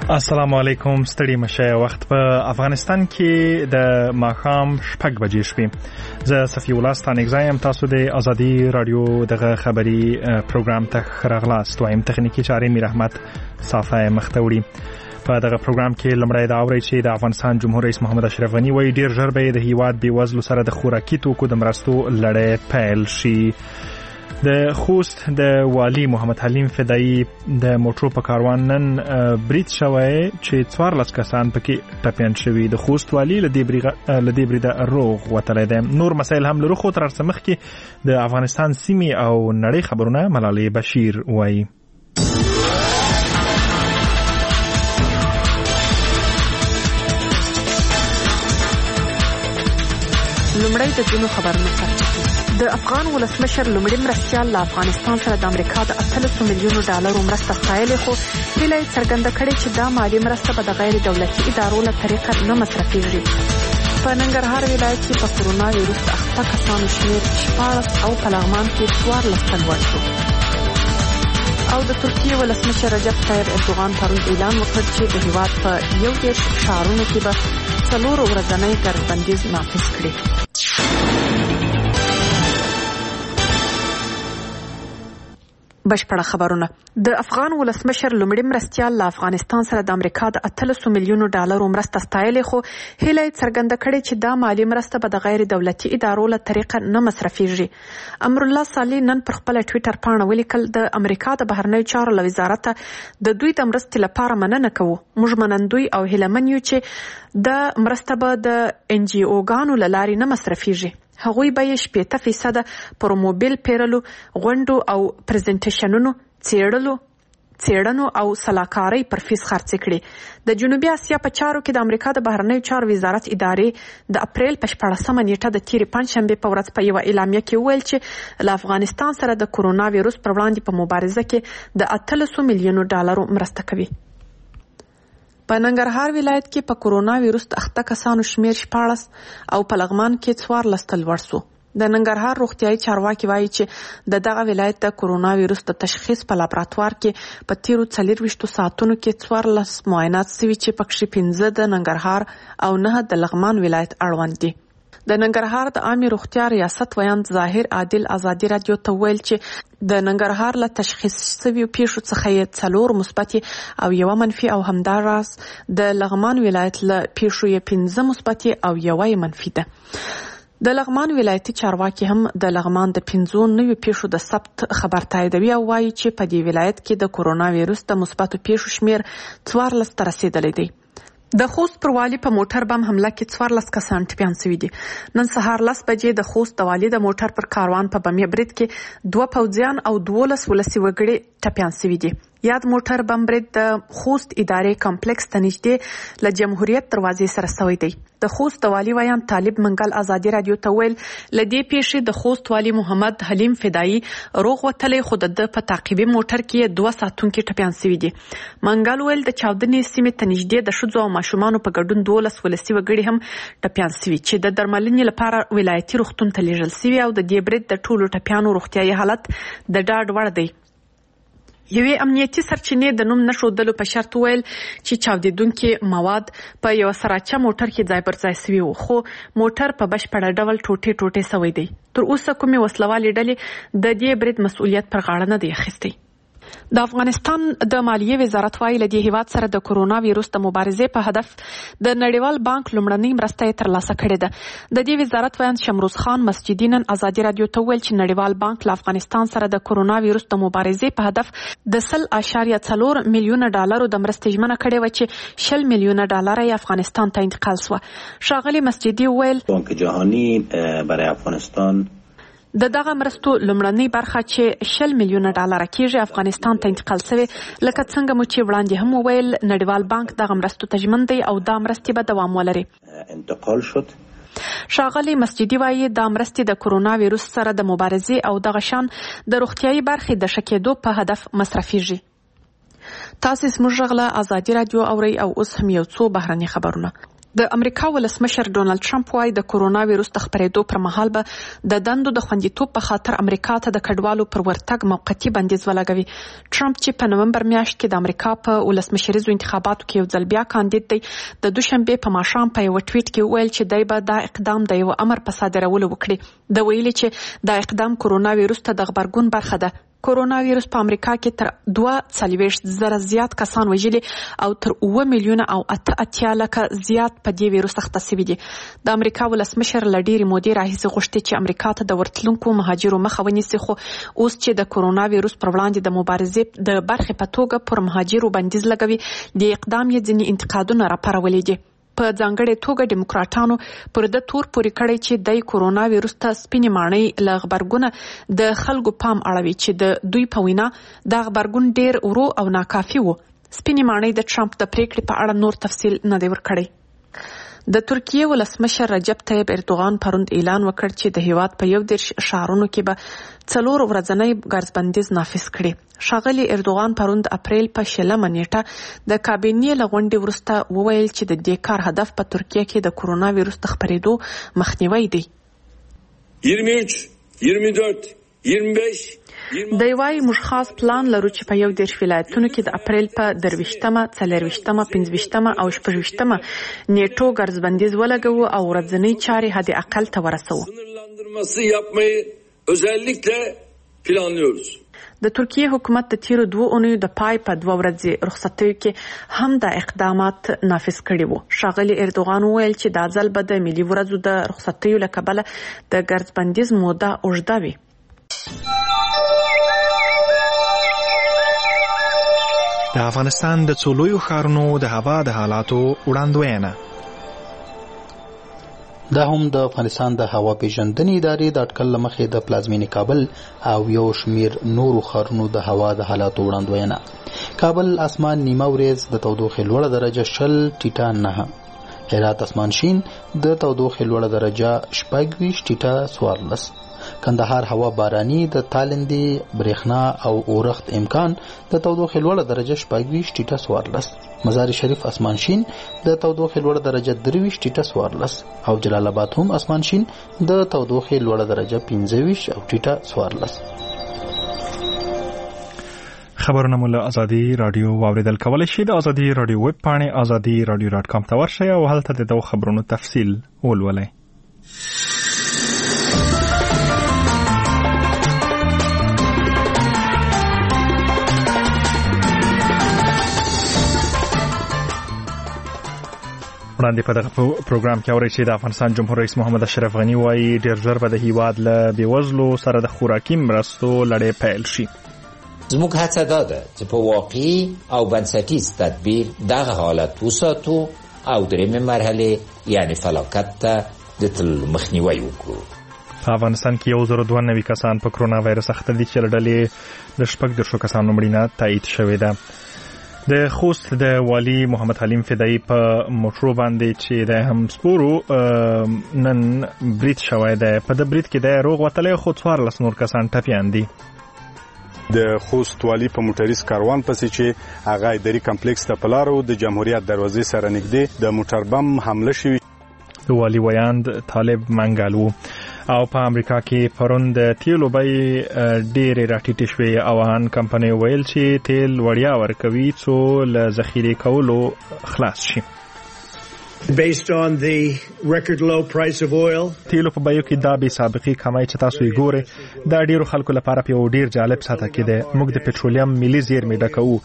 السلام علیکم. ستړي مشه. وخت په افغانستان کې د ماښام 6 بجې شوې. زه صفی الله ستانګزایم. تاسو د ازادي رادیو دغه خبری پروګرام ته راغلاست. وایم تخنیکی چارې میر احمد صافه مختوړي. په دغه پروګرام کې لمړی دا اوري چې د افغانستان جمهور رئیس محمد اشرف غنی وایي ډیر ژر به د هیواد بیوزلو سره د خوراکي توکو د مرستو لړۍ پیل شي. د خوست د والی محمد حلیم فدایی د موټرو په کاروان نن برید شوی چې 14 کسان پکې ټپیان شوي. د خوست والی لدې بریده روغ وتلی دی. نور مسایل هم لرو، خو تر څه مخکې د افغانستان سیمې او نړۍ خبرونه ملالۍ بشیر وایي. لومړی د ځینو خبرونو سرچینه. د افغان ولسمشر لومړي مرستیال له افغانستان سره د امریکا د 800 میلیونو ډالرو مرسته ستایلې، خو هیله یې څرګنده کړې چې دا مالي مرسته به د غیر دولتي ادارو له طریقه نه مصرفیږي. په ننګرهار ولایت کې په کورونا ویروس د 8 کسانو شمېر 14 او په لغمان کې 14 تن لوړ شو. او د ترکیې ولسمشر رجب طیب اردوغان پرون اعلان وکړ چې د هیواد په 11 ښارونو کې به 4 ورځنی ګردبندیز نافذ کړي. بشپړه خبرونه. د افغان ولسمشر لومړي مرستیال له افغانستان سره د امریکا د 800 میلیونو ډالرو مرسته ستایلې، خو هیله یې څرګنده کړې چې دا مالي مرسته به د غیر دولتي ادارو له طریقه نه مصرفیږي. امرالله صالح نن پر خپل ټویټر پاڼه ولیکل د امریکا د بهرنیو چارو له وزارت د دوی د مرستې لپاره مننه کوو. موږ منندوی او هیلهمن یو چې د مرسته به د NGO-ګانو له لارې نه مصرفیږي. هغوی به یې 80% پر موبایل پیرلو، غونډو او پریزنټیشنونو، څېړنو او سلاکارۍ پر فیس خرڅ کړي. د جنوبي اسیا په چارو کې د امریکا د بهرنیو چارو وزارت ادارې د اپریل په 14 نیټه د تیرې پنځشنبې په ورځ په یوه اعلامیه کې وویل چې له افغانستان سره د کورونا ویروس پر وړاندې په مبارزه کې د 800 میلیونو ډالرو مرسته کوي. په ننګرهار ولایت کې په کورونا ویروس د 8 کسانو شمېر 14 او په لغمان کې 14 تن لوړ شو. د ننګرهار روغتیايي چارواکي وایي چې دغه ولایت د کورونا ویروس د تشخیص په لابراتوار کې په تیرو 24 ساعتونو کې 14 معاینات شوي چې پکې 15 د ننګرهار او 9 د لغمان ولایت اړوند دي. د ننګرهار د عامه روغتیا ریاست ویاند ظاهر عادل ازادي رادیو ته ویل چې د ننګرهار له تشخیص شویو پیښو څخه یې 4 مثبت او 1 منفي او همداراز د لغمان ولایت له پیښو یې 15 مثبت او 1 منفي ده. د لغمان ولایتي چارواکي هم د لغمان د 15 نویو پیښو د ثبت خبر تاییدوي او وایي چې په دې ولایت کې د کورونا ویروس د مثبتو پیښو شمېر 14 ته رسیدلی دی. د خوست پر والي په موټر بم حمله کې 14 کسان ټپیان شوي دي. نن سهار 10 بجې د خوست د والي د موټر پر کاروان په بمي برید کې 2 پوځیان او 12 ولسي وګړي ټپیان شوي دي. یاد موټر بم برید د خوست ادارې کمپلیکس ته نږدې له جمهوریت دروازې سره شوی دی. د خوست د والي ویاند طالب منګل ازادي رادیو ته ویل لدې پیښې د خوست والي محمد حلیم فدایی روغ وتلی، خو د په تعقیبي موټر کې 2 ساتونکي ټپیان شوي دي. منګل ویل د چاودنې سیمې ته نږدې د ښځو او ماشومانو په ګډون 12 ولسي وګړي هم ټپیان شوي چې د درملنې لپاره ولایتي روغتون ته لیږل شوي او د دې برید د ټولو ټپیانو روغتیايي حالت د ډاډ وړ دی. یوې امنیتي سرچینې د نوم نښودلو په شرط ویل چې چاودیدونکي مواد په یو سراچه موټر کې ځای پر ځای شوي وو، خو موټر په بشپړه ډول ټوټې شوی دی. تر اوسه کومې وسلوالې ډلې د دې برید مسؤلیت پر غاړه نه دی اخیستی. د افغانستان د مالیې وزارت وايي له دې هیواد سره د کورونا ویروس د مبارزې په هدف د نړیوال بانک لومړنۍ مرسته یې ترلاسه کړې ده. د دې وزارت ویاند شمروز خان مسجدي نن ازادي رادیو ته ویل چې نړیوال بانک له افغانستان سره د کورونا ویروس د مبارزې په هدف د 10.4 میلیونه ډالرو د مرستې ژمنه کړې و چې 10 میلیونه ډالر یې افغانستان ته انتقال شو. ښاغلي مسجدي ویل بانک جهانی برای افغانستان د دغه مرستو لومړنۍ برخه چې 10 میلیونه ډالر کېږي افغانستان ته انتقال شوی. لکه څنګه مو چې وړاندې هم وویل نړیوال بانک دغه مرستو ته ژمن دی او دا مرستې به دوام ولري. انتقال شد. ښاغلي مسجدي وایي دا مرستې د کورونا ویروس سره د مبارزې او دغه شان د روغتیايي برخې د ښه کېدو په هدف مصرفیږي. تاسو زموږ غږ له ازادي رادیو اورئ او اوس هم یو څو بهرني خبرونه. د امریکا ولسمشر ډونالد ټرمپ وايي د کورونا وایروس د خپرېدو پر مهال به د دندو د خوندیتوب په خاطر امریکا ته د کډوالو پر ورتګ موقتي بندیز ولګوي. ټرمپ چې په نومبر میاشت کې د امریکا په ولسمشریزو انتخاباتو کې یو ځل بیا کاندید دی، د دوشنبه په ماښام په یو ټویټ کې وویل چې دی به دا اقدام د یو امر په صادرولو وکړي. د ویلي چې دا اقدام کورونا وایروس ته د غبرګون برخه ده. کورونا وایروس په امریکا کې تر 2.40 زیات کسان وژلي او تر 9 میلیونه او 8 لکه زیات په دې وایروس اخته شوي دي. د امریکا ولسمشر له ډېرې مودې راهیسې غوښتي چې امریکا ته د ورتلونکو مهاجرو مخه ونیسي، خو اوس چې د کورونا وایروس پر وړاندې د مبارزې د برخې په توګه پر مهاجرو بندیز لګوي، د اقدام یې ځینې انتقادونه راپارولي دي. په ځانګړې توګه ډیموکراټانو پر د تور پورې کړی چې د کورونا وایروس ته سپینې ماڼۍ له غبرګونه د خلکو پام اړوي چې د دوی په وینا د غبرګون ډیر ورو او ناکافي وو. سپینې ماڼۍ د ټرمپ د پریکړې په اړه نور تفصیل نه دی ورکړی. د ترکیه ولسمشر رجب طیب اردوغان پروند اعلان وکړ چې د هیواد په 11 ښارونو کې به 4 ورځنی ګرځبندیز نافذ کړي. ښاغلي اردوغان پروند اپریل په 16 نیټه د کابینې له غونډې وروسته وویل چې د دې کار هدف په ترکیه کې د کورونا وایروس د خپرېدو مخنیوی دی. 23 24 25 دی وايي موږ خاص پلان لرو چې په 11 ولایتونو کې د اپریل په 23مه، 24مه، 25مه او 26مه نیټو ګرځبندیز ولګوو او ورځنی چارې حد اقل ته ورسوو. د ترکیه حکومت د تیرو 2 اونیو د پای په 2 ورځې رخصتیو کې هم د اقدامات نافذ کړي وو. ښاغلي اردوغان وویل چې دا ځل به د ملي ورځو د رخصتیو له کبله د ګرځبندیز موده اوږده وي. د افغانستان د څو لویو ښارونو د هوا د حالاتو وړاندوینه. دا هم د افغانستان د هوا پیژندنې ادارې د اټکل له مخې د پلازمینې کابل او یو شمیر نورو ښارونو د هوا د حالاتو وړاندوینه. کابل اسمان نیمه ورځ د تودوخې لوړه درجه 0.9، هرات اسمان شین د تودوخې لوړه درجه 24.14، کندهار هوا باراني د تالندې برېښنا او اورښت امکان د تودوخې لوړه درجه 24.14، مزار شریف اسمان شین د تودوخې لوړه درجه 23.14 او جلال آباد هم اسمان شین د تودوخې لوړه درجه 25.14. خبرونه مو له ازادي رادیو واوریدل کولای شي. د ازادي رادیو ویب پاڼې azadi.radio.com ته ورشئ او هلته د دوه خبرونو تفصیل ولولئ. وړاندې په دغه پروګرام کې اورئ چې د افغانستان جمهور رئیس محمد اشرف غنی وايي ډېر ژر به د هیواد له بېوزلو سره د خوراکي مرستو لړۍ پیل شي. زموږ هڅه دا ده چې په واقعي او بنسټیز تدبیر دغه حالت وساتو او درېیمې مرحلې یعنی فلاکت ته د تللو مخنیوی وکړو. په افغانستان کې 192 کسان په کرونا وایرس اخته دي چې له ډلې د 14 کسانو مړینه تایید شوې ده. د خوست د والی محمد حلیم فدایی په موټرو باندې چې د هم سپورو نن برید شوی دی. په د برید کې د روغ وتلی خو 14 نور کسان ټپیان دي. د خوست والی په موټریس کاروان پسې چې هغه اداري کمپلیکس ته په لارو د جمهوریت دروازې سره نږدې د موټر بم حمله شوی. د والی ویاند طالب منګل وو. او په امریکا کې پرون د تیلو بیې ډېرې راټیټې شوې او ان کمپنۍ ویل چې تیل وړیا ورکوي څو له ذخیرې کولو خلاص شي. Based on the record low price of oil, تیلو په بیو کې دا بې سابقې کمای چې تاسو یې ګورئ دا ډیرو خلکو لپاره په یو ډیر جالب ساته کې ده. موږ د پټرولیم ملي زیرمې ډکوو.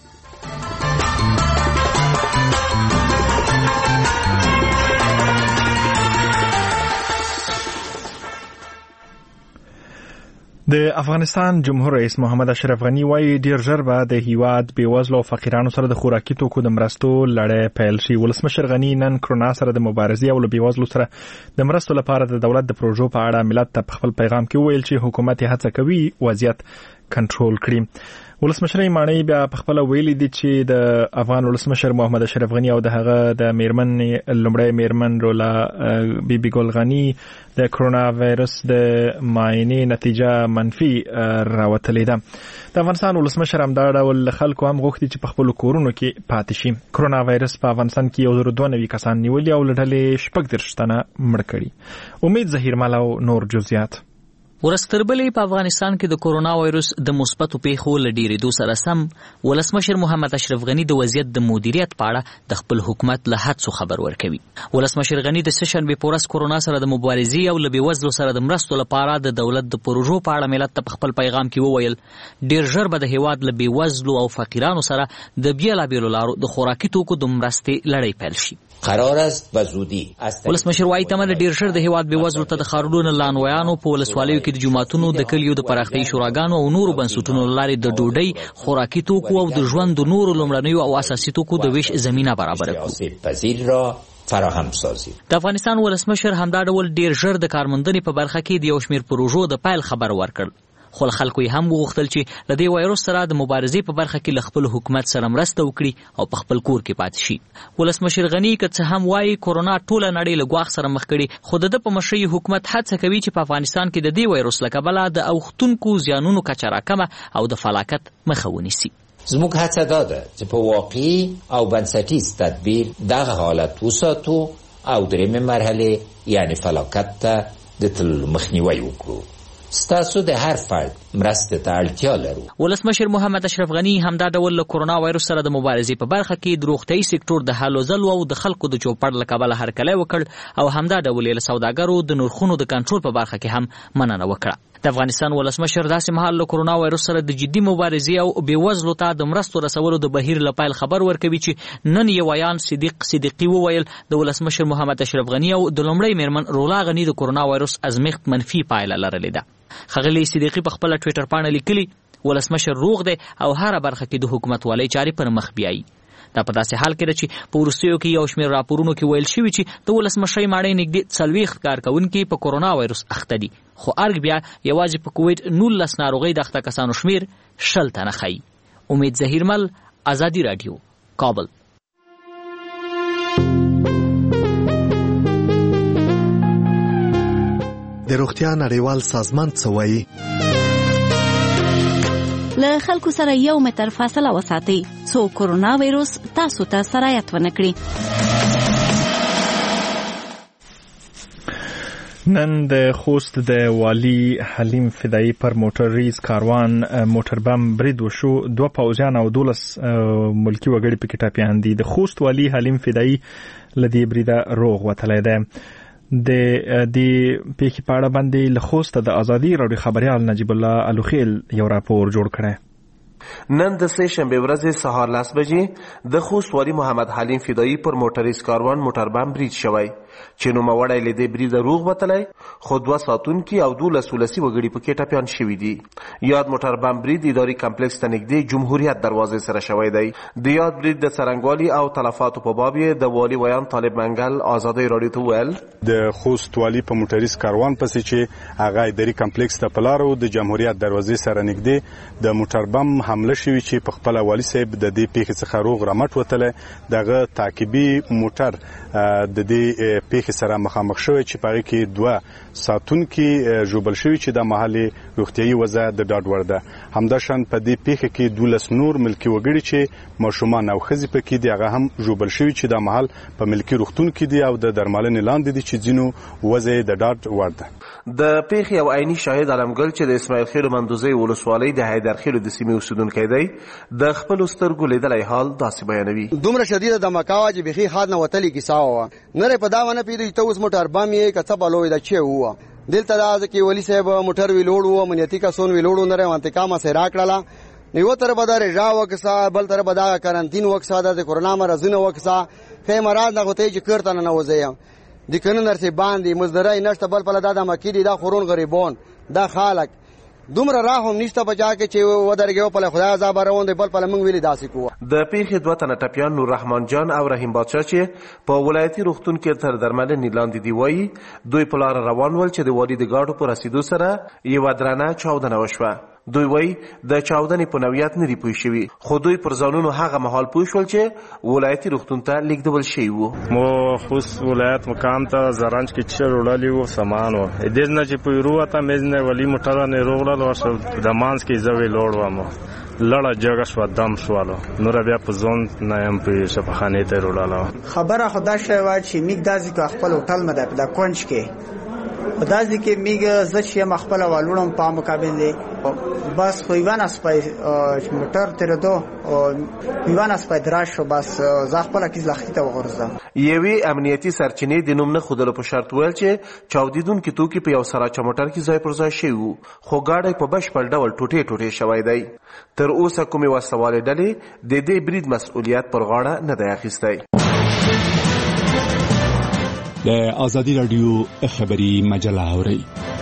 د افغانستان جمهور رئیس محمد اشرف غنی وايي ډیر ژر به د هیواد بېوزلو او فقیرانو سره د خوراکي توکو د مرستو لړۍ پیل شي. ولسمشر غنی نن کرونا سره د مبارزې او له بېوزلو سره د مرستو لپاره د دولت د پروژو په اړه ملت ته په خپل پیغام کې وویل چې حکومت هڅه کوي وضعیت کنټرول کړي. ولسمشر ماڼۍ بیا په خپل ویلي دي چې د افغان ولسمشر محمد اشرف غنی او د هغه د میرمن لومړی میرمن رولا بیبي ګل غنی د کرونا وایرس د معاینې نتیجه منفي راوتلې ده. د افغانستان ولسمشر همدا ډول خلکو هم غوښتي چې په خپل کورونو کې پاتې شي. کرونا وایرس په افغانستان کې 192 کسان نیولي او لټلې 36 تنه مړ کړي. امید ظهیر مال او نور جزئیات. ورستربلې په افغانستان کې د کرونا وایرس د مثبتو پیښو له ډېرېدو سره سم ولسمشر محمد اشرف غنی د وضعیت د مدیریت په اړه د خپل حکومت له هڅو خبر ورکوي. ولسمشر غنی د سهشنبې په ورځ کرونا سره د مبارزې او له بېوزلو سره د مرستو لپاره د دولت د پروژو په اړه ملت ته په خپل پیغام کې وویل ډېر ژر به د هېواد له بېوزلو او فقیرانو سره د بېلابېلو لارو د خوراکي توکو د مرستې لړۍ پیل شي. قرار است به زودی ولسمشر وايي تمه ډېر ژر د هېواد بېوزلو ته د ښارونو لانویانو په ولسوالیو کې د جوماتونو د کلیو د پراختیايي شوراګانو او نورو بنسټونو له لارې د ډوډۍ خوراکي توکو او د ژوند د نورو لومړنیو او اساسي توکو د ویش زمینه برابره کړو. د افغانستان ولسمشر همدا ډول ډېر ژر د کارموندنې په برخه کې د یو شمېر پروژو د پیل خبر ورکړ. خو خلکو یې هم وغوښتل چې له دې وایرس سره د مبارزې په برخه کې له خپل حکومت سره مرسته وکړي او په خپل کور کې پاتې شي. ولسمشر غنی که څه هم وایي کرونا ټوله نړۍ له ګواښ سره مخ کړي، خو د په مشرۍ حکومت هڅه کوي چې په افغانستان کې د دې وایرس له کبله د اوښتونکو زیانونو کچه راکمه او د فلاکت مخه ونیسي. زموږ هڅه دا ده چې په واقعي او بنسټیز تدبیر دغه حالت وساتو او درېیمې مرحلې یعنی فلاکت ته د تللو مخنیوی وکړو. ستاسو د هر فرد مرسته ته اړتیا لرو. ولسمشر محمد اشرف غنی همدا ډول له کرونا وایرس سره د مبارزې په برخه کې د روغتیايي سکتور د هلو ځلو او د خلکو د چوپړ له کبله هرکلی وکړ او همدا ډول یې له سوداګرو د نرخونو د کنټرول په برخه کې هم مننه وکړه. د افغانستان ولسمشر داسې مهال له کرونا وایرس سره د جدي مبارزې او بېوزلو ته د مرستو رسولو د بهیر له پیل خبر ورکوي چې نن یې ویان صدیقي وویل د ولسمشر محمد اشرف غنی او د لومړۍ میرمن رولا غنی د کرونا وایرس ازمېښت منفي پایله لرلې ده. ښاغلي صدیقي په خپله ټویټر پاڼه لیکلي ولسمشر روغ دی او هره برخه کې د حکومتوالۍ چارې پر مخ بیایي. دا په داسې حال کې ده چې په وروستیو کې یو شمېر راپورونو کې ویل شوي چې د ولسمشرۍ ماڼۍ نږدې 40 کارکوونکي په کرونا وایرس اخته دي، خو ارګ بیا یوازې په کوویډ 19 ناروغۍ د اخته کسانو شمېر 60 تنه ښیي. امید ظهیرمل، ازادي راډیو، کابل. د روغتیا نړیوال سازمان څه وایي؟ له خلکو سره 1 متر فاصله وساتئ څو کرونا وایرس تاسو ته سرایت ونه کړي. نن د خوست د والی حلیم فدایی پر موټریز کاروان موټر بم برید وشو. 2 پوځیان او 12 ملکی وګړي پکې ټاپیان دي. د خوست والی حلیم فدایی لدی بریده روغ وتلی دی. د دې پیښې په اړه باندې له خوسته د ازادي راډیو خبريال نجیب الله الوخیل یو راپور جوړ کړی. نن د سه شنبه ورځ سهار 10 بجې د خوست والی محمد حلیم فدایی پر موټریز کاروان موټر بم برید شوی چې نوموړی له دې بریده روغ وتلی، خو 2 ساتونکي او 12 ولسي وګړي پکې ټپیان شوي دي. یاد موټر بم برید اداري کمپلیکس ته نږدې جمهوریت دروازې سره شوی دی. د یاد برید د څرنګوالي او تلفاتو په باب یې د والی ویان طالب منګل ازادي راډیو ته ویل د خوست والی په موټریز کاروان پسې چې هغه اداري کمپلیکس ته پلارو د جمهوریت دروازې سره نږدې د موټر بم حمله شوی چې په خپل والی صاحب د دې پیښې څخه روغ رمټ وتلی. دغه تعقیبي موټر د دې پیښې سره مخامخ شوی چې په هغې کې 2 ساتونکي ژوبل شوي چې د محلې روغتیایي وضع د ډاډ وړ ده. همداشان په دې پیښه کې 12 نور ملکي وګړي چې ماشومان او ښځې پکې دي هغه هم ژوبل شوي چې د محل په ملکي روغتون کې دي او د درملنې لاندې دي چې ځینو وضع د ډاډ وړ ده. د پیښې یو عیني شاهد علمګل چې د اسماعیل خیل منډوزی ولسوالۍ د حیدرخیل د سیمې اوسیدونکی دی د خپل سترګو لیدلی حال داسې بیانوي. دومره شدیده دمکا وه چې بیخي خاد نه وتلې کیسه وه. نری په دا ونه پوهېدو چې ته اوس موټر بم یې که څه بلوی ده چې ووه. دلته دا ځکه والي صاحب موټر ویلوړ وو، امنیتي کسون ویلوړ نری انتقامه سې راکړله. نو یوه طرف به دا رژا وکړه، بل طرف به دا کرنتین وکړه، د کرونا مرضونه وکړه. ښه مراد نه غوته چې کور ته ننوځئ د کنه نرسې باندې مزدرای نشته، بل پله دا د مکې دي، دا خورون غریبون، دا خلک دومره راه هم نشته په چا کې چې ودرېږي پله خدای عذاب روان دی، بل پله موږ ویلي داسې کوو. د پیښې 2 تنه ټپیان نور رحمان جان او رحیم بادشاه چې په ولایتي روغتون کې تر درملنې لاندې دی وایي دوی په لار روان ول چې د والي د ګاډو په رسیدو سره یوه درنه چاودنه وشوه. دوی وایي د چاودنې په نوعیت نه دي پوه شوي، خو دوی پر ځانونو هغه مهال پوه شول چې ولایتي روغتون ته لیږدول شوي وو. مو خوست ولایت مقام ته زرنج کې چې وړلي وو سامان وو دې نه چې په ورو ته مې نه ولي موټر نه روغړل او د مانس کې زوی لوړ وم لړه جګه شو دم شوالو نور بیا په ځون نه يم په شفاخانه ته وړاله. خبره خدا شوی چې میګ دازي کا خپل هوټل مده په د کونج کې دازي کې میګ زچ یم خپل والوړم په مقابل دی بس خو ایوان اسپای موټر تر دو ایوان اسپای دراش شو بس زه خپل کیز لختی ته وغورځم. یوی امنیتي سرچینې د نوم نه خودلو په شرط ویل چې چاودیدونکو توکي په یو سراچ موټر کې ځای پر ځای شوی وو، خو گاډي په بشپړ ډول ټوټه ټوټه شوی دی. تر اوسه کومې وسوالې ډلې د دې برید مسؤلیت پر غاړه نه دی اخیستی. د آزادی رادیو خبری مجله اورئ.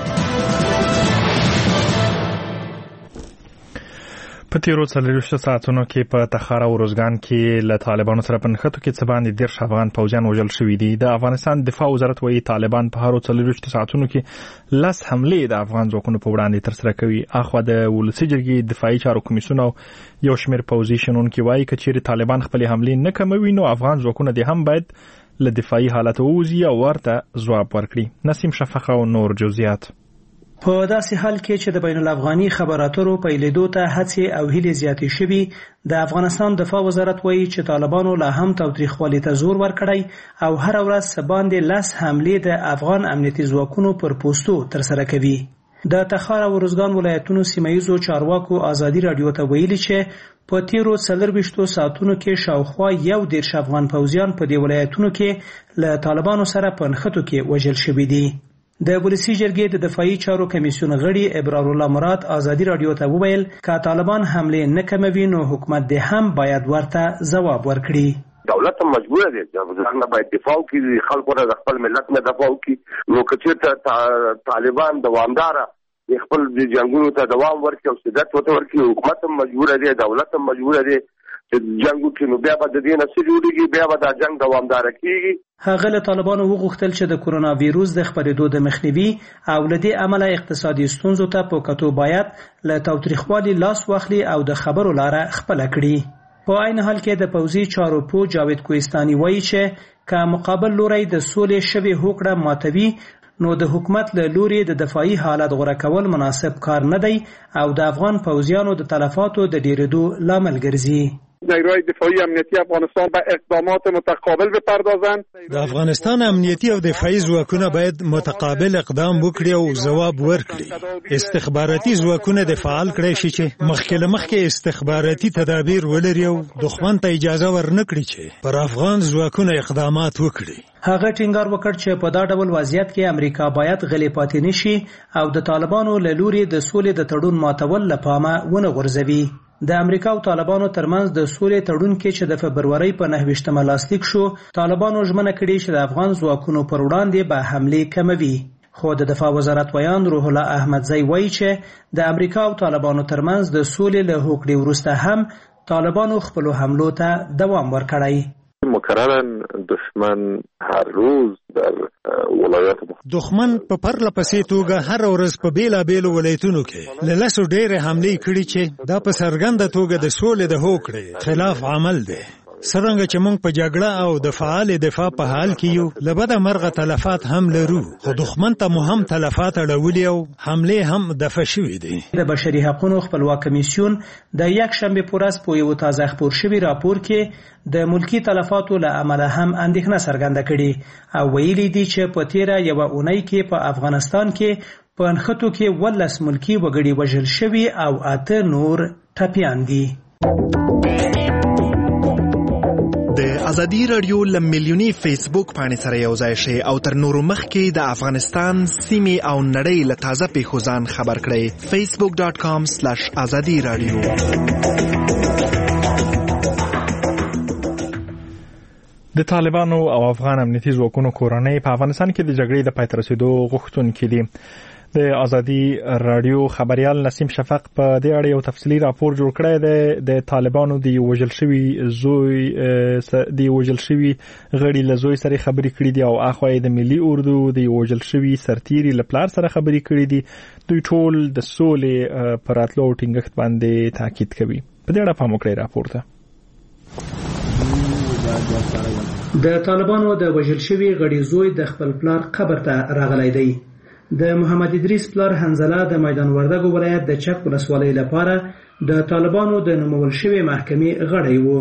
په تیرو 40 ساعتونو کې په تخار او روزګان کې له طالبانو سره په نښتو کې څه باندې 10 افغان پوځیان وژل شوي دي. د افغانستان دفاع وزارت وایي طالبان په هرو 40 ساعتونو کې 10 حملې د افغان ځواکونو په وړاندې ترسره کوي. اخوا د ولسي جرګې دفاعي چارو کمیسیون او یو شمېر پوځي شنونکي وایي که چیرې طالبان خپلې حملې نه کموي نو افغان ځواکونه دې هم باید له دفاعي حالت ووځي او ورته ځواب ورکړي. نسیم شفقه او نور جزئیات. په داسې حال کې چې د بین الافغاني خبراتو په لیدو ته هڅې او هلې زیاتې شوي د افغانستان دفاع وزارت وایي چې طالبانو لا هم تاوتریخوالي ته زور ورکړی او هر ورځ باندې 10 حملې د افغان امنیتي ځواکونو پر پوسټو ترسره کوي. د تخار او روزګان ولایتونو سیمایي چارواکو آزادی رادیو ته ویلي چې په تیرو 40 ساعتونو کې شاوخوا 11 افغان پوځیان په دې ولایتونو کې له طالبانو سره په نښتو کې وژل شوي دي. د ولسي جرګې د دفاعي چارو کمیسیون غړي ابرار الله مراد آزادی رادیو ته وویل که طالبان حمله نه کوي نو حکومت دې هم باید ورته ځواب ورکړي. دولت مجبور دی چې باید دفاع وکړي، خلکو د خپل ملت نه دفاع وکړي. نو که چېرته طالبان دوامداره خپل جنگونو ته دوام ورکړي او شدت ورته ورکړي، حکومت هم مجبور دی، دولت هم مجبور دی چې جنگ وکړي. نو بیا به د دې نه څه جوړېږي، بیا به دا جنگ دوامداره کېږي. هغه له طالبانو وغوښتل چې د کرونا ویروس د خپرېدو د مخنیوي او له دې امله اقتصادي ستونزو ته په کتو باید له تاوتریخوالي لاس واخلي او د خبرو لاره خپله کړي. په عین حال کې د پوځي چارو پو جاوید کوهستاني وایي چې که مقابل لوری د سولې شوې هوکړه ماتوي نو د حکومت له لوري د دفاعي حالت غوره کول مناسب کار نه دی او د افغان پوځیانو د تلفاتو د ډیرېدو لامل ګرځي. نیروهای دفاعی امنیتی افغانستان به اقدامات متقابل بپردازند. د افغانستان امنیتی او دفاعي ځواکونه باید متقابل اقدام وکړي او ځواب ورکړي. استخباراتي ځواکونه د فعال کړي شي چې مخکې استخباراتي تدابیر ولري او دښمن ته اجازه ورنکړي چې پر افغان ځواکونه اقدامات وکړي. هغه ټینګار وکړ چې په دا ډول وضعیت کې امریکا باید غلې پاتې نشي او د طالبانو له لوري د سولې د تړون ماتول لپاره ونه غورځوي. د امریکا او طالبانو ترمنځ د سولې تړون کې چې د فبرورۍ په 9 لاسلیک شو، طالبانو ژمنه کړې چې د افغان ځواکونو پر وړاندې به حملې کموي. خو د دفاع وزارت ویان روح الله احمدزی وایي چې د امریکا او طالبانو ترمنځ د سولې له هوکړې وروسته هم طالبانو خپلو حملو ته دوام ورکړی. مکررن دشمن هر روز در ولایت دښمن په پرله پسې توګه هر ورځ په بیلابېلو ولایتونو کې له لسو ډېرې حملې کړي چې دا په څرګنده توګه د سولې د هوکړې خلاف عمل دی. څرنګه چې موږ په جګړه او د فعال دفاع په حال کې یو، له بده مرغه تلفات هم لرو، خو دښمن ته مو هم تلفات اړولي او حملې هم دفع شوي دي. د بشري حقوقو خپلواک کمیسیون د یکشنبه په ورځ په یو تازه خپور شوی راپور کې د ملکی تلفاتو له امله هم اندېښنه څرګنده کړې او ویلي دي چې په تیره یوه اونۍ کې په افغانستان کې په نښتو کې 12 ملکی وګړي وژل شوي او 8 نور ټپیان دي. د ازادي رادیو له میلیوني فیسبوک پاڼې سره یو ځای شئ او تر نورو مخکې د افغانستان سیمې او نړۍ له تازه پیښو ځان خبر کړئ. facebook.com/azadi radio. د طالبانو او افغان امنیتي ځواکونو کورنۍ په افغانستان کې د جګړې د پای ته رسیدو غوښتونکي دي. د ازادي رادیو خبريال نسیم شفق په دې اړه یو تفصیلی راپور جوړ کړی دی. د طالبانو د وژل شوی غړي له زوی سره خبرې کړې دي او اخوای د ملي اردو د وژل شوی سرتیری له پلار سره خبرې کړې دي. دوی ټول د سولې پر راتلو ټینګښت باندې تاکید کوي. په دې اړه پام وکړئ راپور ته. د طالبانو د وژل شوی غړي زوی د خپل پلار قبر ته راغلی دی. د محمد ادریس پلار حنزله د میدان وردګو ولایت د چک ولسوالۍ لپاره د طالبانو د نومول شوی محکمې غړی و.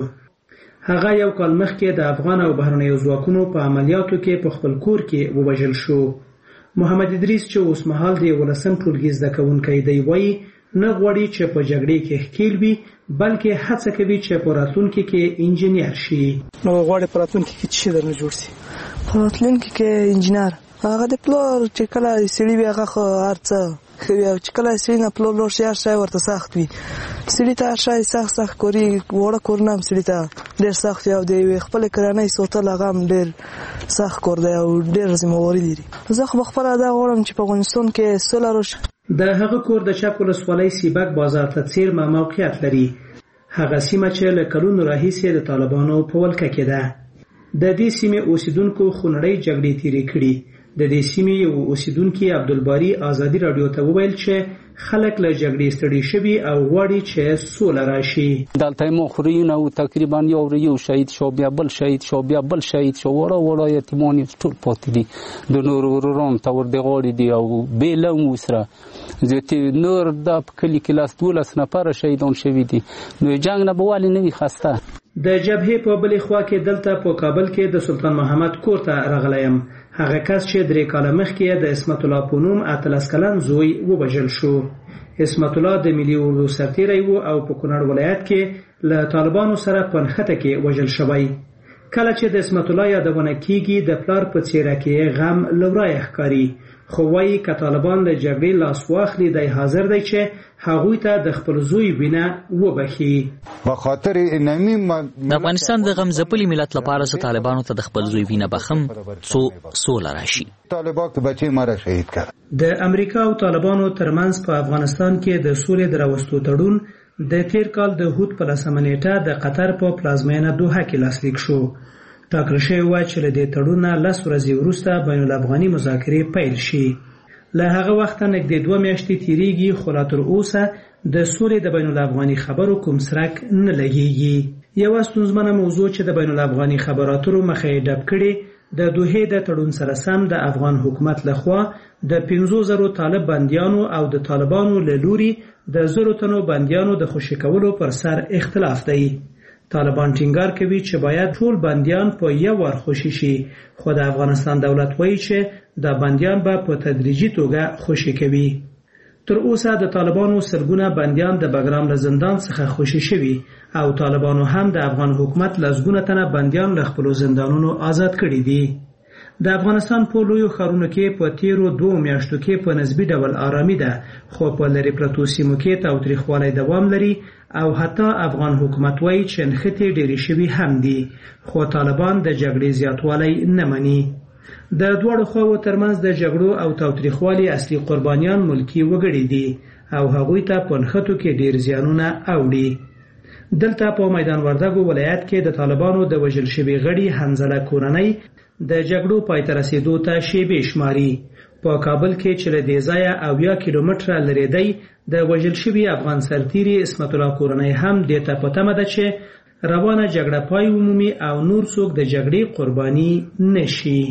هغه یو کال مخکې د افغان او بهرنیو ځواکونو په عملیاتو کې په خپل کور کې ووژل شو. محمد ادریس چې اوس مهال د 11م ټولګي زده کوونکی دی وایي نه غواړي چې په جګړې کې ښکیل وي بلکې هڅه کوي چې په راتلونکي کې انجینر شي. نو غواړي په راتلونکي کې څه درنه جوړ شي؟ په راتلونکي کې انجینر. هغه د پلور چې کله سړي وي هغه خو هرڅه خوي او چې کله سړي نه پلور لور شي هر شی ورته سخت وي. سړي ته هر شی سخت کوري وړه کورنه هم سړي ته ډېر سخت وي او د خپل کرانه سوتل هغه هم ډېر سخت کور دی او ډېر ذمہواري لري. زه خو خپل دا غواړم چې په افغانستان کې سوله راشي. د هغه کور د چک ولسوالۍ سیبک بازار ته څیرمه موقعیت لري. هغه سیمه چې له کلونو راهیسې د طالبانو په ولکه کې ده. د دې سیمې اوسیدونکو خونړۍ جګړې تیرې کړي. د دې سیمې یو اوسیدونکي عبدالباری ازادي رادیو ته وویل چې خلک له جګړې ستړي شوي او غواړي چې سوله راشي. دلته مو خورینه او تقریبا یو شهید شو بیا بل شهید شو بیا بل شهید شو وړه یتیمان ټول پاتې دي. د نور ورونو ته ور دی غوړي دي او بیلم وسره ځکه نور د کلی کلاس 12 نفر شهیدان شوي دي. نو جنگ نه بوالی نه خسته. د جبهې په بلې خوا کې دلته په کابل کې د سلطان محمد کور ته راغلیم. هغه کس چې 3 کاله مخکې د اسمت الله په نوم 18 کلن زوی ووژل شو. اسمت الله د ملي اردو سرتیری و او په کونړ ولایت کې له طالبانو سره په نښته کې وژل شوی. کله چې د اسمت الله یادونه کیږي د پلار په څیره کې غم لورای ښکاري. خو وايي که طالبان له جګړې لاس واخلي دی حاضر دی چې هغوی ته د خپل زوی وینه وبخي. په خاطر انمي د افغانستان د غم ځپلي ملت لپاره زه طالبانو ته د خپل زوی وینه بخم څو سوله راشي. طالبان ته بچي ماره شهید کړ. د امریکا او طالبانو ترمنځ په افغانستان کې د سولې د راوستو تړون د تیر کال د هوت په 10 نیټه د قطر په پلازمینه دوحه کې لاسلیک شو. ټاکل شوی و چې له دې تړون 10 ورځې وروسته بین الافغاني مذاکرې پیل شي. له هغه وخته نږدې 2 میاشتې تیریږي خو لا تر اوسه د سولې د بین الافغاني خبرو کوم سرک نه لګیږي. یوه ستونزمنه موضوع چې د بین الافغاني خبراتو مخه یې ډب کړي د دوحې د تړون سره سم د افغان حکومت لخوا د 500,000 طالب بندیانو او د طالبانو له لوري د 0 تنو بندیانو د خوشي کولو پر سر اختلاف دی. طالبان ټینګار کوي چې باید ټول بندیان په یو وار خوشي شي خو د افغانستان دولت وایي چې دا بندیان به په تدریجي توګه خوشي کوي. تر اوسه د طالبانو سلګونه بندیان د بګرام له زندان څخه خوشي شوي او طالبانو هم د افغان حکومت لزګونه تنه بندیان له خپل زندانونو آزاد کړي دي. د افغانستان په لویو ښارونو کې په تیرو 2 میاشتو کې په نسبي ډول آرامي ده خو په لرې پرتو سیمو کې تاوتریخوالی دوام لري او حتی افغان حکومت وایي چې نښتې ډېرې شوي هم دي خو طالبان د جګړې زیاتوالی نه مني. د دواړو خواو ترمنځ د جګړو او تاوتریخوالي اصلي قربانیان ملکي وګړي دي او هغوی ته په نښتو کې ډېر زیانونه اوړي. دلته په میدان وردګو ولایت کې د طالبانو د وژل شوي غړي حنزله کورنۍ د جګړو پای ته رسیدو ته شیبې شماري. په کابل کې چې له دې ځایه 80 کیلومتره لرې دی د وژل شوي افغان سرتیري اسمت الله کورنۍ هم دې ته په تمه ده چې روانه جګړه پای ومومي او نور څوک د جګړې قرباني نشي.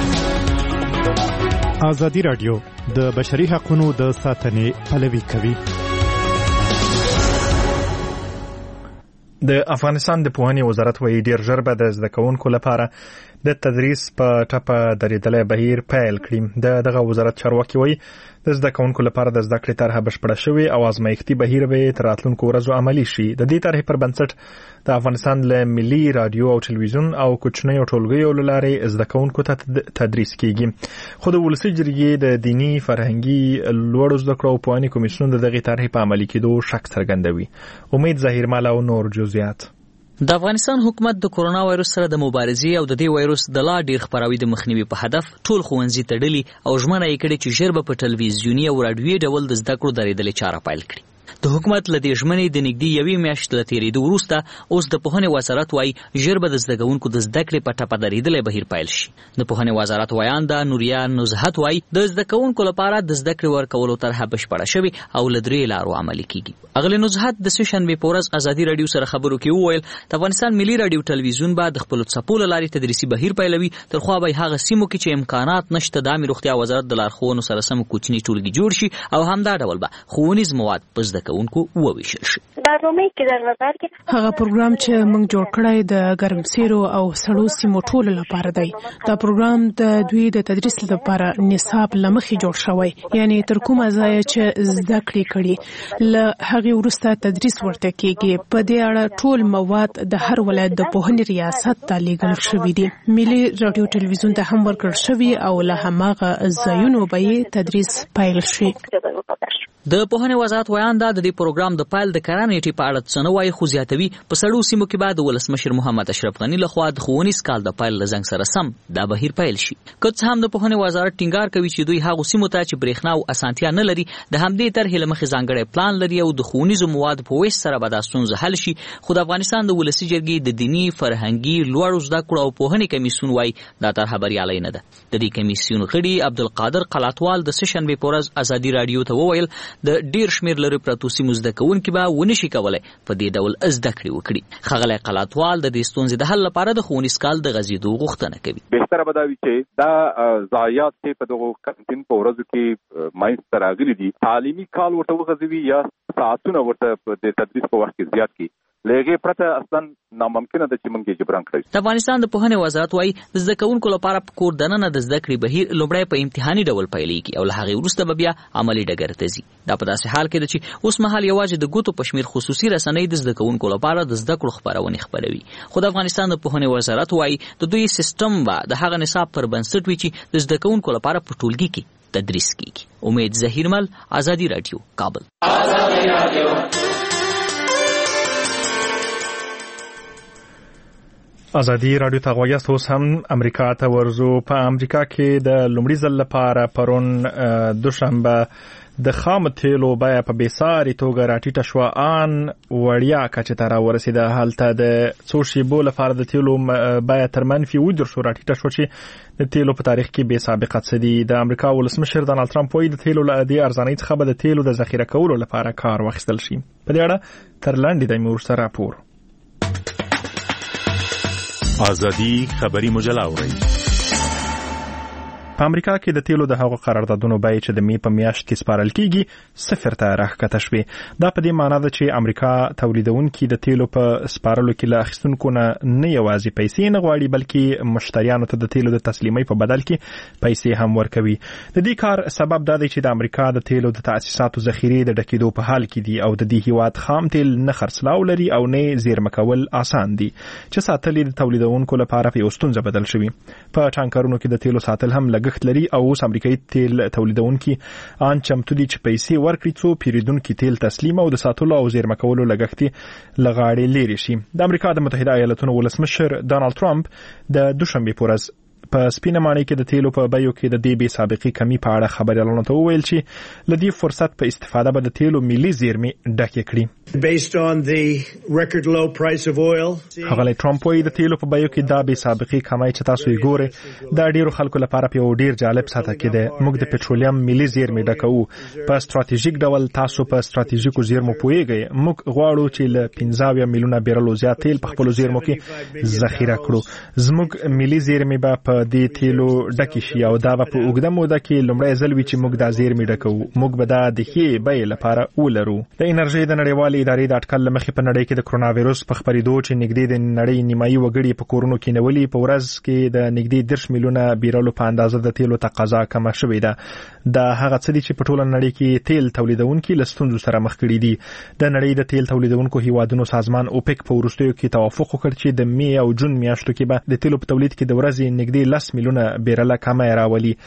ازادي رادیو د بشري حقوقو د ساتنې پلوي کوي. د افغانستان د پوهنې وزارت وایي ډیر ژر به د زده کوونکو لپاره د تدریس په ټپه درېدلی بهیر پیل کړي. دغه وزارت چارواکي وایي د زده کوونکو لپاره د زده کړې طرحه بشپړه شوې او ازمایښتي بهیر به تر راتلونکو ورځو عملي شي. د دې طرحې پر بنسټ د افغانستان له ملي رادیو او ټلویزیون او کوچنیو ټولګیو له لارې زده کوونکو ته تدریس کیږي. خو د ولسي جرګې د دیني فرهنګي لوړو زده کړو او پوهنې کمیسیون د دغې طرحې په عملي کېدو شک څرګندوي. امید ظاهرمل او نور جزئیات. د افغانستان حکومت د کرونا وایروس سره د مبارزې او د دې وایروس د لا ډیر خپراوي د مخنیوي په هدف ټول ښوونځي تړلي او ژمنه یې کړې چې ژر به په ټلویزیوني او راډیویي ډول د زده کړو درېدلې چاره پیل کړي. د حکومت له دې ژمنې د نږدې یوې میاشتې له تېرېدو وروسته اوس د پوهنې وزارت وایي ژر به د زده کوونکو د زده کړې په ټپه درېدلی بهیر پیل شي. د پوهنې وزارت ویانده نوریا نزهت وایي د زده کوونکو لپاره د زده کړې ورکولو طرحه بشپړه شوې او له 3 لارو عملي کیږي. اغلې نزهت د سهشنبې په ورځ ازادي راډیو سره خبرو کې وویل د افغانستان ملي راډیو ټلویزیون به د خپلو څپو له لارې تدریسي بهیر پیلوي، ترخوا به هغه سیمو کې چې امکانات نشته د عامې روغتیا وزارت د لارښوونو سره سم کوچني ټولګي جوړ شي او همدا ډول به ښوونیز مواد په زده کوونکو وویشل شي. هغه پروګرام چې موږ جوړ کړی د ګرمسیرو او سړو سیمو ټولو لپاره دی. دا پروګرام د دوی د تدریس لپاره نصاب له مخې جوړ شوی، یعنی تر کومه ځایه چې زده کړې کړي له هغې وروسته تدریس ورته کېږي. په دې اړه ټول مواد د هر ولایت د پوهنې ریاست ته لیږل شوي دي. ملي راډیو ټلویزیون ته هم ورکړل شوي او له هماغه ځایونو به یې تدریس پیل شي. د پوهنې وزارت ویانده د دې پروګرام د پیل د کره نیټې په اړه څه نه وایي، خو زیاتوي په سړو سیمو کې به د ولسمشر محمد اشرف غني لخوا د ښوونیز کال د پیل له زنګ سره سم دا بهیر پیل شي. که څه هم د پوهنې وزارت ټینګار کوي چې دوی هغو سیمو ته چې برېښنا او اسانتیا نه لري د همدې طرحې له مخې ځانګړی پلان لري او د ښوونیزو موادو په ویش سره به دا ستونزه حل شي. خو د افغانستان د ولسي جرګې د دیني، فرهنګي، لوړو زده کړو او پوهنې کمیسیون وایي دا طرحه بریالۍ نه ده. د دې کمیسیون غړي عبدالقادر قلاتوال د سهشنبې په ورځ ازادي راډیو ته وویل د ډیر شمېر لري پرتو سیمو زده کوونکي به ونشي کولی په دې ډول زده کړې وکړي. ښاغلی قلاتوال د دې ستونزې د حل لپاره د ښوونیز کال د غځېدو غوښتنه کوي. بهتره به دا وي چې دا ضایعات چې په دغو کارنټین په ورځو کې منځته راغلي دي تعلیمي کال ورته وغځوي یا ساعتونه ورته د تدریس په وخت کې زیات کړي. لږه پرته اصلا ناممکنه ده چې موږ یې جبران کړو. د افغانستان د پوهنې وزارت وایي د زده کوونکو لپاره په کور دننه د زده کړې بهیر لومړی په امتحاني ډول پیلېږي او له هغې وروسته به بیا عملي ډګر ته ځي. دا په داسې حال کې ده چې اوس مهال یوازې د ګوتو په شمېر خصوصي رسنۍ د زده کوونکو لپاره د زده کړو خپرونې خپروي. خو د افغانستان د پوهنې وزارت وایي د دوی سیستم به د هغه نصاب پر بنسټ وي چې د زده کوونکو لپاره په ټولګي کې تدریس کیږي. امید ظهیرمل، ازادي راډیو، کابل. ازادي راډیو ازادي راډیو ته غوږ یاست. اوس هم امریکا ته ورځو. په امریکا کې د لومړي ځل لپاره پرون دوشنبه د خام تیلو بیه په بېساري توګه راټیټه شوه، ان وړیا کچې ته راورسېده. هلته د څو شېبو لپاره د تیلو بیه تر منفي 10 راټیټه شوه چې د تیلو په تاریخ کې بې سابقه څه دي. د امریکا ولسمشر ډانلډ ټرمپ وایي د تیلو له دې ارزانۍ څخه به د تیلو د ذخیره کولو لپاره کار واخیستل شي. په دې اړه تر لنډې دمې وروسته راپور. ازادي خبري مجله اورئ. په امریکا کې د تیلو د هغو قراردادونو بیې چې د می په میاشت کې سپارل کیږي 0 ته راښکته شوې. دا په دې معنی ده چې امریکا تولیدونکي د تیلو په سپارلو کې له اخیستونکو نه یوازې پیسې نه غواړي بلکې مشتریانو ته د تیلو د تسلیمۍ په بدل کې پیسې هم ورکوي. د دې کار سبب دا دی چې د امریکا د تیلو د تاسیساتو ذخیرې د ډکېدو په حال کې دي او د دې هیواد خام تیل نه خرڅلاو لري او نه زیرمه کول آسان دي چې ساتل د تولیدونکو لپاره په یو ستونزه بدل شوي. په ټانکرونو کې د تیلو ساتل هم لري او اوس امریکایي تیل تولیدونکي ان چمتو دي چې پیسې ورکړي څو پیریدونکو تیل تسلیم او د ساتلو او زیرمه کولو لګښت لغاړې لري شي. د امریکا د متحده ایالاتونو ولسمشر ډانلډ ټرمپ د دوشنبه په ورځ په سپینه ماڼۍ کې د تیلو په بیو کې د دې بې سابقې کمی په اړه خبريالانو ته وویل چې له دې فرصت په استفاده به د تیلو ملي زیرمې ډکې کړي. Based on the record low price of oil. هغه ټرمپ وایي د تیلو په بیو کې دا بې سابقې کمی چې تاسو یې ګورئ دا ډیرو خلکو لپاره په ډیر جالب ساته کې ده. موږ د پټرولیم ملي زیرمې ډکوو په ستراتیژیک ډول. تاسو په ستراتیژیکو زیرمو پوهیږئ. موږ غواړو چې له 15 میلیونه بیرلو زیات تیل په خپل زیرمو کې ذخیره کړو. زموږ ملي زیرمې به په دې تیلو ډکې شي او دا به په اوږده موده کې لومړی ځل وي چې موږ دا زیرمې ډکوو. موږ به دا د ښې بیې لپاره ولرو. د انرژۍ د نړیوالې ادارې د اټکل له مخې په نړۍ کې د کرونا وایروس په خپرېدو چې نږدې د نړۍ نیمایي وګړي په کورونو کې نیولي، په ورځ کې د نږدې 10 میلیونه بیرلو په اندازه د تیلو تقاضا کمه شوې ده. دا هغه څه دي چې په ټوله نړۍ کې تیل تولیدونکي له ستونزو سره مخ کړي دي. د نړۍ د تیل تولیدونکو هیوادونو سازمان اوپک په وروستیو کې توافق وکړ چې د می او جون میاشتو کې به د تیلو په تولید کې د ورځې نږدې 10 میلیونه بیرله کمه راولي.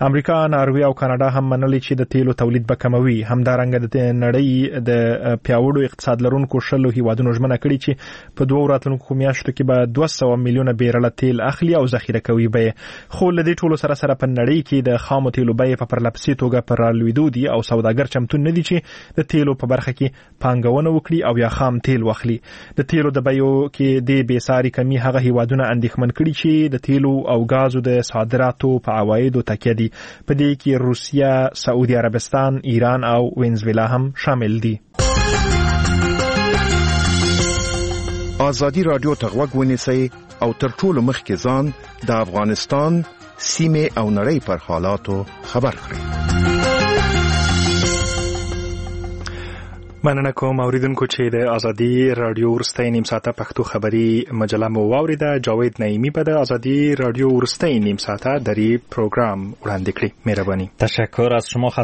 امریکا، ناروې او کاناډا هم منلي چې د تیلو تولید به کموي. همدارنګه د نړۍ د پیاوړو اقتصاد لرونکو 10 هیوادونو ژمنه کړې چې په 2 راتلونکو میاشتو کې به 200 میلیونه بیرله تیل اخلي او ذخیره کوي به. خو له دې ټولو سره په نړۍ کې د خامو تیلو بیې په پرلپسې توګه پر رالوېدو دي او سوداګر چمتو نه دي چې د تیلو په برخه کې پانګونه وکړي او یا خام تیل واخلي. د تیلو د بیو کې د بیساري کمی هغه هیوادونه اندېښمن کړي چې د تیلو او غازو د صادراتو په عوایدو تکیه دي. په دې کې روسیه، سعودي عربستان، ایران او وینزویلا هم شامل دي. ازادي رادیو ته غوږ ونیسئ او تر ټولو مخکې ځان د افغانستان سیمه او نړۍ پر حالاتو خبر کړئ. مننه کوم اوریدونکو چې د ازادي رادیو ورستۍ نیم ساعته پښتو خبري مجله مو واوریده. جاوید نعیمی به د ازادي رادیو ورستۍ نیم ساعته دری پروگرام وړاندې کړي. مهرباني. تشکر از شما.